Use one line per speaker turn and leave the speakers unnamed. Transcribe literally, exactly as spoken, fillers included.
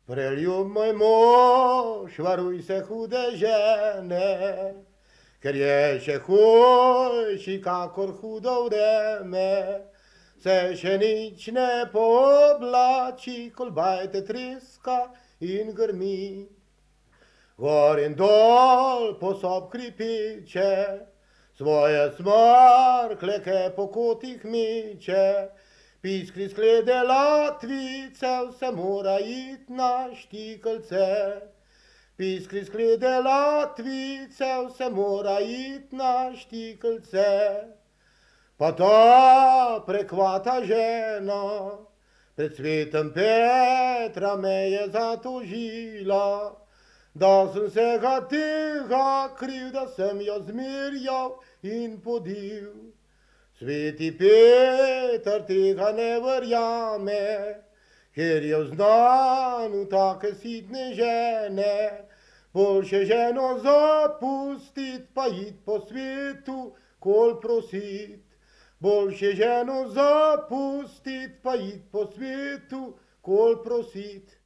Preljub moj mož, varuj se hude žene, ker je še hujši kakor hudo vreme. Se še nič ne pooblači, kol bajte treska in grmi. Gor in dol po sob kripiče, svoje smrkleke po kotih meče. Piskri sklede latvice, vse mora iti na štikelce. Piskri sklede latvice, vse mora iti na štikelce. Pa ta prekvata žena, pred svetem Petra me je zatožila, da sem se ga tega kriv, da sem jo zmerjal in podil. Sveti Peter tega ne verjame, ker je vznan v take sitne žene. Boljše ženo zapustit, pa iti po svetu, kol prosit. Boljše ženo zapustit, pa iti po svetu, kol prosit.